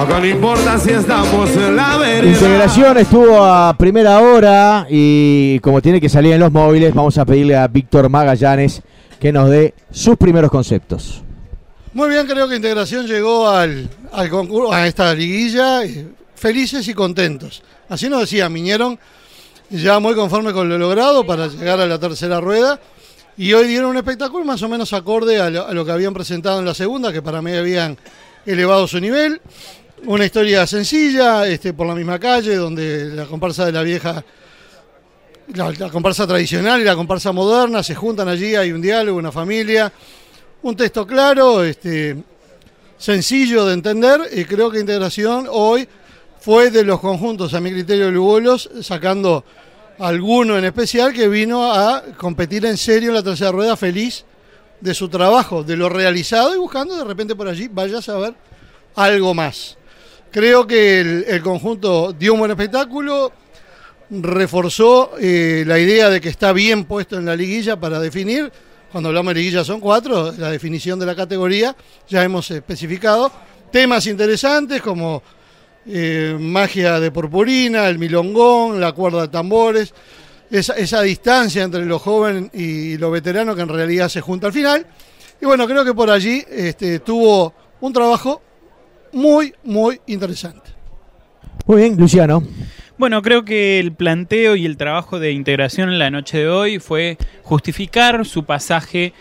Poco no importa si estamos en la vereda. Integración estuvo a primera hora y como tiene que salir en los móviles, vamos a pedirle a Víctor Magallanes que nos dé sus primeros conceptos. Muy bien, creo que Integración llegó al concurso, a esta liguilla, felices y contentos. Así nos decían, vinieron ya muy conformes con lo logrado para llegar a la tercera rueda y hoy dieron un espectáculo más o menos acorde a lo que habían presentado en la segunda, que para mí habían elevado su nivel. Una historia sencilla, por la misma calle, donde la comparsa de la vieja, la comparsa tradicional y la comparsa moderna se juntan allí, hay un diálogo, una familia, un texto claro, sencillo de entender, y creo que Integración hoy fue de los conjuntos, a mi criterio, lugolos, sacando alguno en especial que vino a competir en serio en la tercera rueda, feliz de su trabajo, de lo realizado y buscando de repente por allí, vaya a saber, algo más. Creo que el conjunto dio un buen espectáculo, reforzó la idea de que está bien puesto en la liguilla para definir. Cuando hablamos de liguilla son 4, la definición de la categoría, ya hemos especificado. Temas interesantes como magia de purpurina, el milongón, la cuerda de tambores, esa distancia entre lo joven y lo veterano que en realidad se junta al final. Y bueno, creo que por allí tuvo un trabajo muy, muy interesante. Muy bien, Luciano. Bueno, creo que el planteo y el trabajo de Integración en la noche de hoy fue justificar su pasaje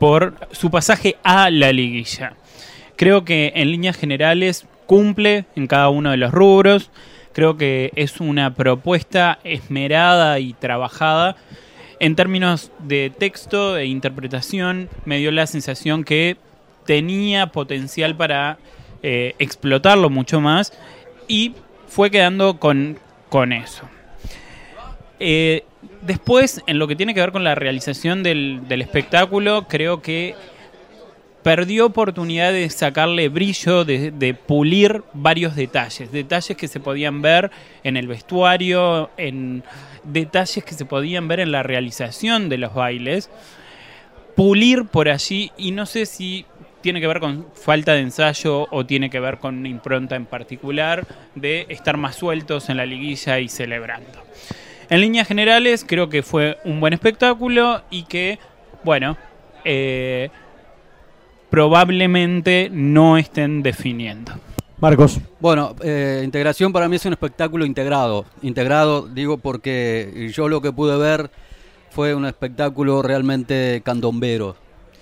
a la liguilla. Creo que en líneas generales cumple en cada uno de los rubros. Creo que es una propuesta esmerada y trabajada. En términos de texto e interpretación, me dio la sensación que tenía potencial para explotarlo mucho más y fue quedando con eso. Después, en lo que tiene que ver con la realización del espectáculo, creo que perdió oportunidad de sacarle brillo, de pulir varios detalles que se podían ver en el vestuario, en detalles que se podían ver en la realización de los bailes, pulir por allí, y no sé si tiene que ver con falta de ensayo o tiene que ver con una impronta en particular de estar más sueltos en la liguilla y celebrando. En líneas generales, creo que fue un buen espectáculo y que, bueno, probablemente no estén definiendo. Marcos. Bueno, Integración para mí es un espectáculo integrado. Integrado, digo, porque yo lo que pude ver fue un espectáculo realmente candombero.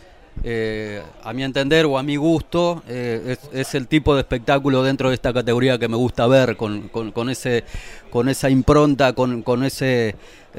A mi entender o a mi gusto, es el tipo de espectáculo dentro de esta categoría que me gusta ver, con esa impronta, con ese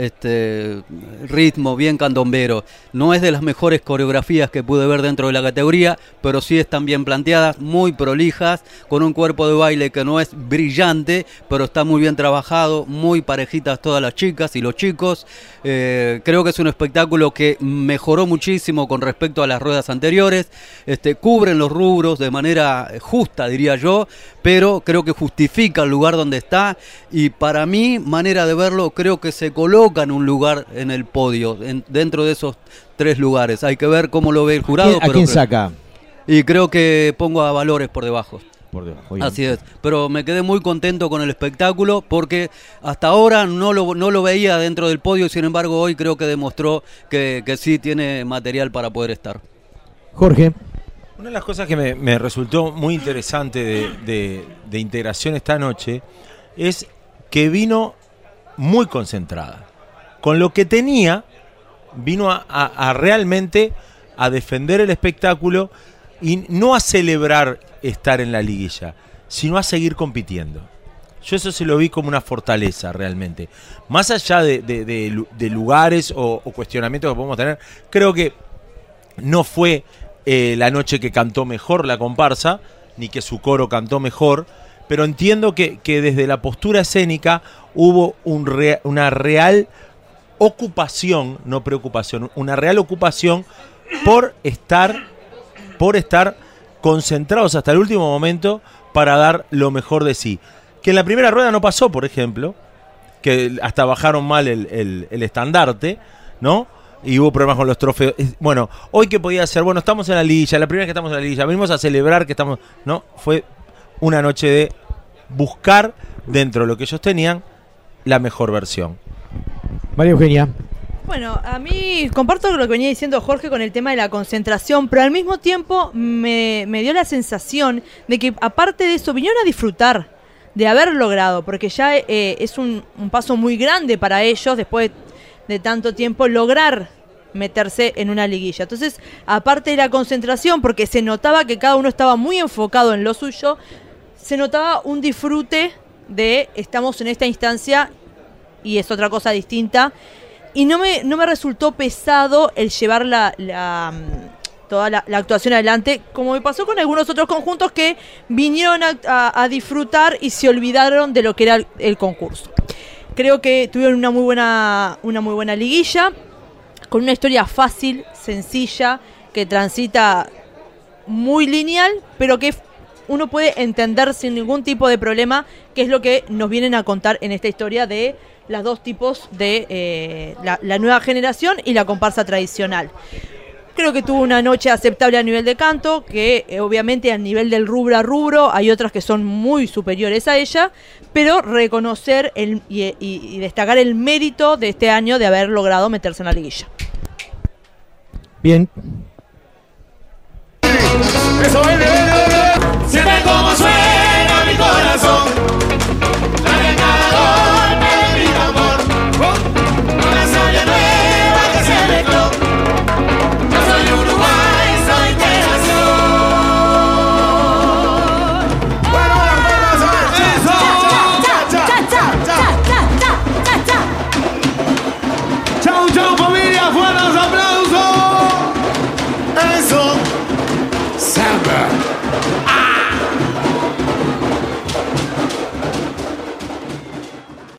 ritmo bien candombero. No es de las mejores coreografías que pude ver dentro de la categoría, pero sí están bien planteadas, muy prolijas, con un cuerpo de baile que no es brillante, pero está muy bien trabajado, muy parejitas todas las chicas y los chicos. Creo que es un espectáculo que mejoró muchísimo con respecto a las ruedas anteriores. Cubren los rubros de manera justa, diría yo, pero creo que justifica el lugar donde está, y para mi manera de verlo, creo que se coloca en un lugar en el podio, dentro de esos 3 lugares. Hay que ver cómo lo ve el jurado. ¿A quién saca? Y creo que pongo a Valores por debajo. Bien. Así es, pero me quedé muy contento con el espectáculo porque hasta ahora no lo veía dentro del podio, y sin embargo hoy creo que demostró que sí tiene material para poder estar. Jorge. Una de las cosas que me resultó muy interesante de Integración esta noche es que vino muy concentrada. Con lo que tenía, vino a realmente a defender el espectáculo y no a celebrar estar en la liguilla, sino a seguir compitiendo. Yo eso se lo vi como una fortaleza realmente. Más allá de lugares o cuestionamientos que podemos tener, creo que no fue la noche que cantó mejor la comparsa, ni que su coro cantó mejor, pero entiendo que desde la postura escénica hubo una real ocupación, no preocupación, una real ocupación por estar concentrados hasta el último momento para dar lo mejor de sí. Que en la primera rueda no pasó, por ejemplo, que hasta bajaron mal el estandarte, ¿no? Y hubo problemas con los trofeos. Bueno, hoy que podía ser, bueno, estamos en la liguilla, la primera vez que estamos en la liguilla, venimos a celebrar que estamos, ¿no? Fue una noche de buscar dentro de lo que ellos tenían la mejor versión. María Eugenia. Bueno, a mí comparto lo que venía diciendo Jorge con el tema de la concentración, pero al mismo tiempo me dio la sensación de que aparte de eso vinieron a disfrutar de haber logrado, porque ya es un paso muy grande para ellos después de tanto tiempo lograr meterse en una liguilla. Entonces, aparte de la concentración, porque se notaba que cada uno estaba muy enfocado en lo suyo, se notaba un disfrute de estamos en esta instancia y es otra cosa distinta. Y no me resultó pesado el llevar toda la actuación adelante, como me pasó con algunos otros conjuntos que vinieron a disfrutar y se olvidaron de lo que era el concurso. Creo que tuvieron una muy buena liguilla, con una historia fácil, sencilla, que transita muy lineal, pero que uno puede entender sin ningún tipo de problema, que es lo que nos vienen a contar en esta historia de los dos tipos de la nueva generación y la comparsa tradicional. Creo que tuvo una noche aceptable a nivel de canto, que obviamente a nivel del rubro a rubro hay otras que son muy superiores a ella, pero reconocer y destacar el mérito de este año de haber logrado meterse en la liguilla. Bien. Eso es, siente como suena mi corazón. Dale cada golpe de mi tambor. Una sangre nueva que se mezcló. Yo soy Uruguay, soy integración. Bueno, vamos a ver. Eso. Chau, chau, familia. Buenos aplausos. Eso. Samba.